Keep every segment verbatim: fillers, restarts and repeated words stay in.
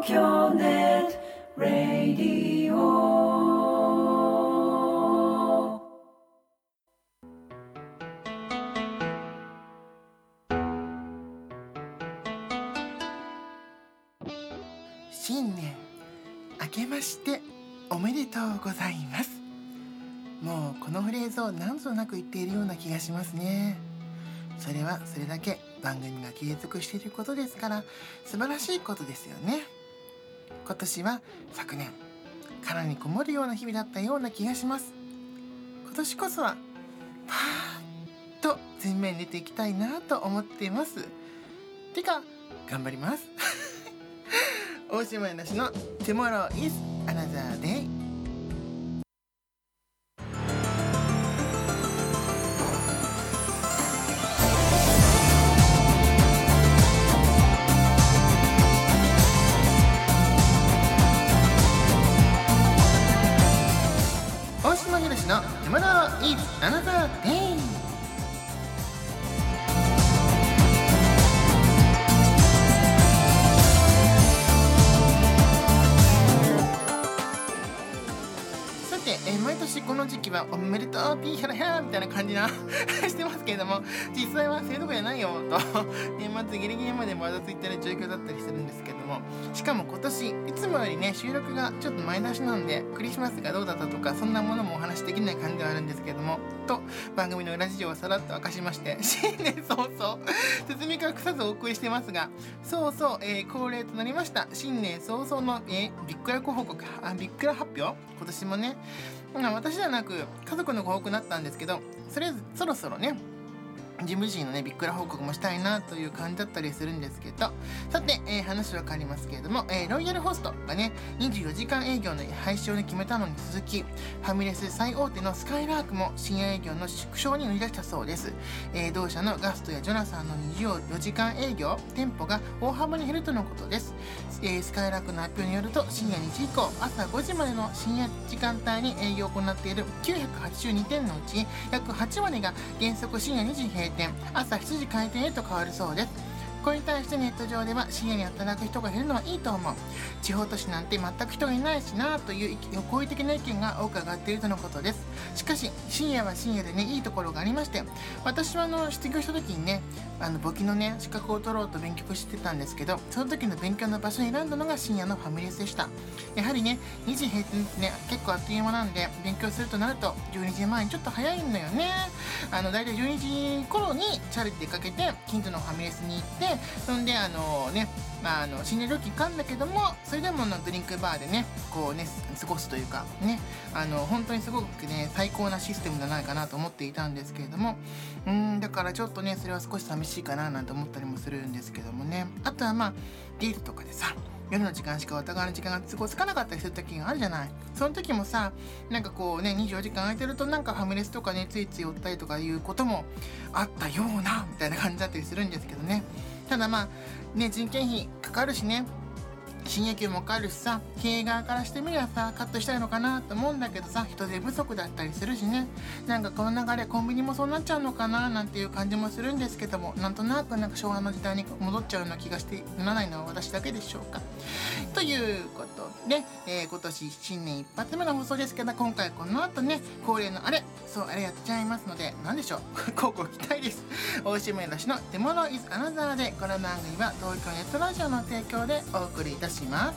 東京ネットラディオ。 新年明けましておめでとうございます。もうこのフレーズを何度となく言っているような気がしますね。それはそれだけ番組が継続していることですから素晴らしいことですよね。今年は昨年殻にこもるような日々だったような気がします。今年こそはパーッと前面に出ていきたいなと思っています。てか頑張ります大島やなしの Tomorrow is another day。 大島ひろしの Tomorrow is another day。毎年この時期はおめでとうピーヒャラヒャーみたいな感じなしてますけれども、実際はそういうとこじゃないよと年末ギリギリまでまだついてる状況だったりするんですけども、しかも今年いつもよりね収録がちょっと前倒しなんでクリスマスがどうだったとかそんなものもお話できない感じではあるんですけども、と番組の裏事情をさらっと明かしまして新年早々包み隠さずお送りしてますが、そうそう、えー、恒例となりました新年早々の、えー、ビックラご報告、あビックラ発表、今年もね私ではなく家族のご報告になったんですけど、それそろそろね自分自身のねビックラ報告もしたいなという感じだったりするんですけど、さて、えー、話は変わりますけれども、えー、ロイヤルホストがねにじゅうよじかん営業の廃止を、ね、決めたのに続き、ファミレス最大手のスカイラークも深夜営業の縮小に乗り出したそうです。えー、同社のガストやジョナサンのにじゅうよじかん営業店舗が大幅に減るとのことです。えー、スカイラークの発表によると深夜にじ以降朝ごじまでの深夜時間帯に営業を行っているきゅうひゃくはちじゅうにてんのうち約はちわりが原則深夜にじ閉店、朝しちじ開店へと変わるそうです。これに対してネット上では深夜に働く人が減るのはいいと思う、地方都市なんて全く人がいないしなという好意的な意見が多く上がっているとのことです。しかし深夜は深夜でねいいところがありまして、私はあの失業した時にねあの簿記のね資格を取ろうと勉強してたんですけど、その時の勉強の場所に選んだのが深夜のファミレスでした。やはりねにじ閉店ってね結構あっという間なんで、勉強するとなるとじゅうにじまえにちょっと早いんだよね。あのだいたいじゅうにじ頃にチャリで出かけて近所のファミレスに行って、そんであのねまあ、あの深夜料金かかるんだけども、それでものドリンクバーでねこうね過ごすというかね、あの本当にすごくね最高なシステムじゃないかなと思っていたんですけれども、うーんだからちょっとねそれは少し寂しいかななんて思ったりもするんですけどもね。あとはまあデートとかでさ夜の時間しかお互いの時間が都合つかなかったりする時があるじゃない。その時もさなんかこうねにじゅうよじかん空いてるとなんかファミレスとかねついつい寄ったりとかいうこともあったようなみたいな感じだったりするんですけどね。ただまあね人件費かかるしね、新野球もかかるしさ、経営側からしてみればさカットしたいのかなと思うんだけどさ、人手不足だったりするしね、なんかこの流れコンビニもそうなっちゃうのかななんていう感じもするんですけども、なんとなくなんか昭和の時代に戻っちゃうような気がしてならないのは私だけでしょうか。ということで、えー、今年新年一発目の放送ですけど、今回この後ね恒例のあれそうあれやっちゃいますので、なんでしょうこうご期待です。大島やしの Tomorrow is another day。 この番組は東京ネットラジオの提供でお送りいたします。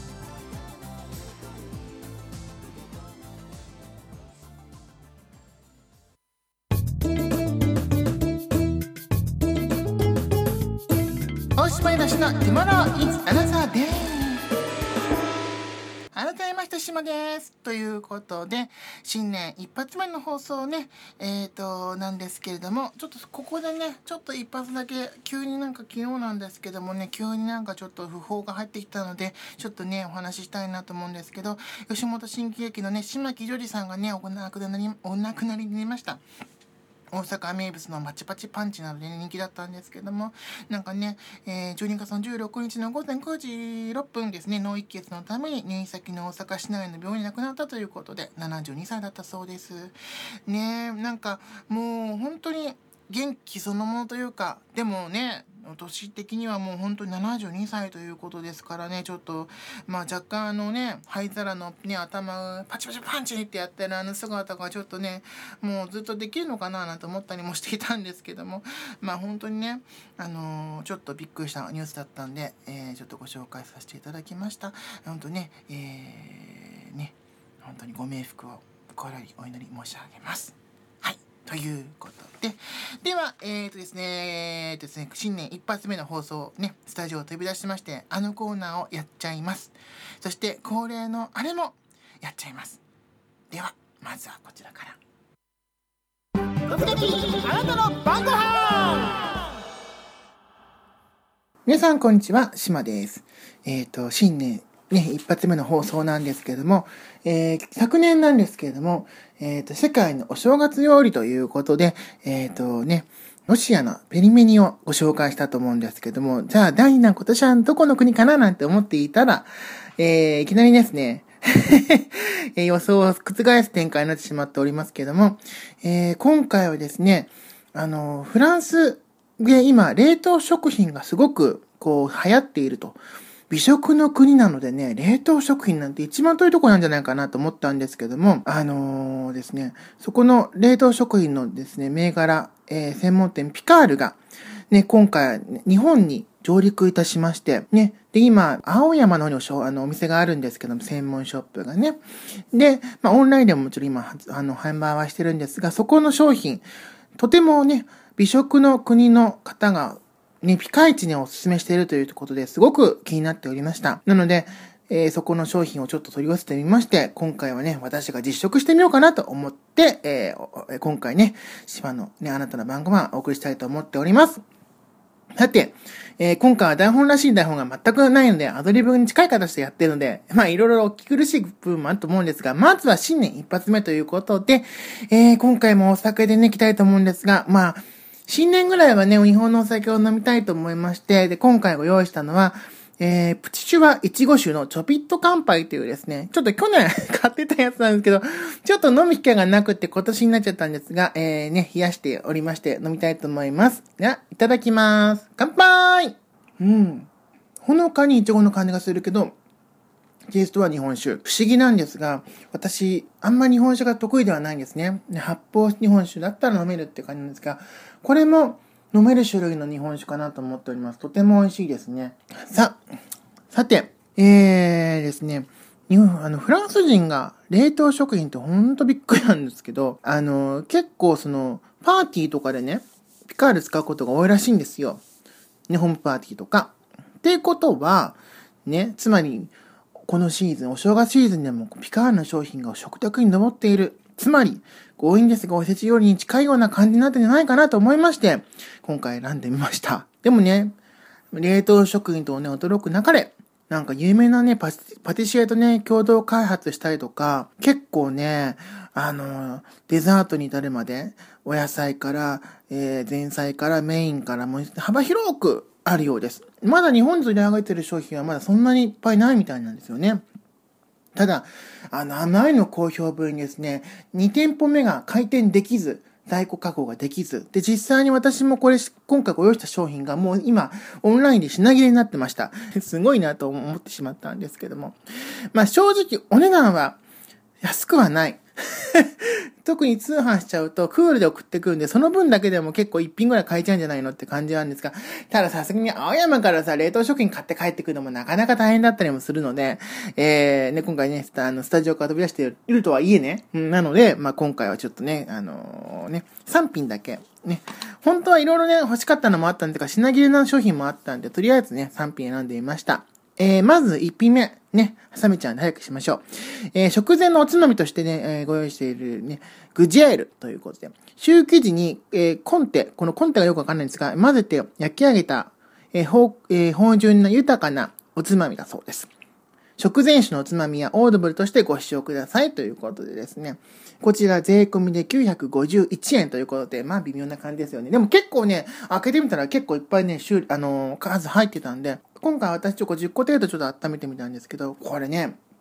大島やしの Tomorrow is another day。改めまして島ですということで、新年一発目の放送ねえーとなんですけれども、ちょっとここでねちょっと一発だけ急になんか昨日なんですけどもね急になんかちょっと訃報が入ってきたのでちょっとねお話ししたいなと思うんですけど、吉本新喜劇のね島木ジョージさんがねお亡くなりお亡くなりになりました。大阪名物のパチパチパンチなどで、ね、人気だったんですけども、なんかね、えー、じゅうにがつのじゅうろくにちのごぜんくじろっぷんですね、脳一血のために入院先の大阪市内の病院に亡くなったということでななじゅうにさいだったそうですね。なんかもう本当に元気そのものというか、でもね年的にはもう本当にななじゅうにさいということですからね、ちょっと、まあ若干あのね、灰皿のね、頭をパチパチパンチってやってるあの姿がちょっとね、もうずっとできるのかななんて思ったりもしていたんですけども、まあ本当にね、あのー、ちょっとびっくりしたニュースだったんで、えー、ちょっとご紹介させていただきました。本当ね、えー、ね、本当にご冥福を心よりお祈り申し上げます。はい。ということで、では、えーとですね、えーとですね、新年一発目の放送ね、スタジオを飛び出しまして、あのコーナーをやっちゃいます。そして恒例のあれもやっちゃいます。では、まずはこちらから。突撃あなたの晩ご飯。皆さんこんにちは、しまです。えーと、新年ね、一発目の放送なんですけれども、えー、昨年なんですけれども、えーと、世界のお正月料理ということで、えーとね、ロシアのペリメニをご紹介したと思うんですけども、じゃあ第二弾今年はどこの国かななんて思っていたら、えー、いきなりですね、予想を覆す展開になってしまっておりますけども、えー、今回はですね、あの、フランスで今、冷凍食品がすごくこう流行っていると。美食の国なのでね、冷凍食品なんて一番遠いところなんじゃないかなと思ったんですけども、あのー、ですね、そこの冷凍食品のですね、銘柄、えー、専門店ピカールが、ね、今回、ね、日本に上陸いたしまして、ね、で、今、青山の方にあのお店があるんですけども、専門ショップがね。で、まあ、オンラインでももちろん今、あの、販売はしてるんですが、そこの商品、とてもね、美食の国の方が、ね、ピカイチにお勧めしているということですごく気になっておりました。なので、えー、そこの商品をちょっと取り寄せてみまして、今回はね、私が実食してみようかなと思って、えー、今回ね、島のね、あなたの晩ご飯をお送りしたいと思っております。さて、えー、今回は台本らしい台本が全くないので、アドリブに近い形でやってるので、まあいろいろお聞き苦しい部分もあると思うんですが、まずは新年一発目ということで、えー、今回もお酒でね、来たいと思うんですが、まあ、新年ぐらいはね、日本のお酒を飲みたいと思いまして、で、今回ご用意したのは、えー、プチシュワイチゴ酒のチョピット乾杯というですね、ちょっと去年買ってたやつなんですけど、ちょっと飲む機会がなくて今年になっちゃったんですが、えー、ね、冷やしておりまして飲みたいと思います。では、いただきます。乾杯。うん。ほのかにイチゴの感じがするけど、テイストは日本酒。不思議なんですが、私、あんま日本酒が得意ではないんですね。発泡日本酒だったら飲めるって感じなんですが、これも飲める種類の日本酒かなと思っております。とても美味しいですね。さ、さて、えーですね、日本、あの、フランス人が冷凍食品ってほんとびっくりなんですけど、あの、結構その、パーティーとかでね、ピカール使うことが多いらしいんですよ。ね、ホームパーティーとか。っていうことは、ね、つまり、このシーズン、お正月シーズンでもピカールの商品が食卓に上っている。つまり、強引ですがおせち料理に近いような感じになってんじゃないかなと思いまして、今回選んでみました。でもね、冷凍食品とね、驚く中で、なんか有名なね、パティシエとね、共同開発したりとか、結構ね、あの、デザートに至るまで、お野菜から、えー、前菜からメインからも幅広くあるようです。まだ日本で取り上げてる商品はまだそんなにいっぱいないみたいなんですよね。ただ、あの、あまりの好評ぶりにですね、に店舗目が開店できず、在庫確保ができず、で、実際に私もこれ、今回ご用意した商品がもう今、オンラインで品切れになってました。すごいなと思ってしまったんですけども。まあ正直、お値段は安くはない。特に通販しちゃうとクールで送ってくるんで、その分だけでも結構一品ぐらい買えちゃうんじゃないのって感じなんですが、たださすがに青山からさ、冷凍食品買って帰ってくるのもなかなか大変だったりもするので、えー、ね、今回ね、あの、スタジオから飛び出しているとはいえね、なので、まあ、今回はちょっとね、あのー、ね、さん品だけ、ね、本当はいろいろね、欲しかったのもあったんですが、品切れの商品もあったんで、とりあえずね、さん品選んでみました。えー、まずいち品目。ね、ハサミちゃんで早くしましょう。えー、食前のおつまみとしてね、えー、ご用意しているね、グジェールということで、シュー生地に、えー、コンテ、このコンテがよくわかんないんですが、混ぜて焼き上げた、えー、芳、えー、芳醇な豊かなおつまみだそうです。食前酒のおつまみやオードブルとしてご視聴くださいということでですね。こちら税込みできゅうひゃくごじゅういちえんということで、まあ微妙な感じですよね。でも結構ね、開けてみたら結構いっぱいね、種あのー、数入ってたんで、今回私ちょっとじゅっこ程度ちょっと温めてみたんですけど、これね、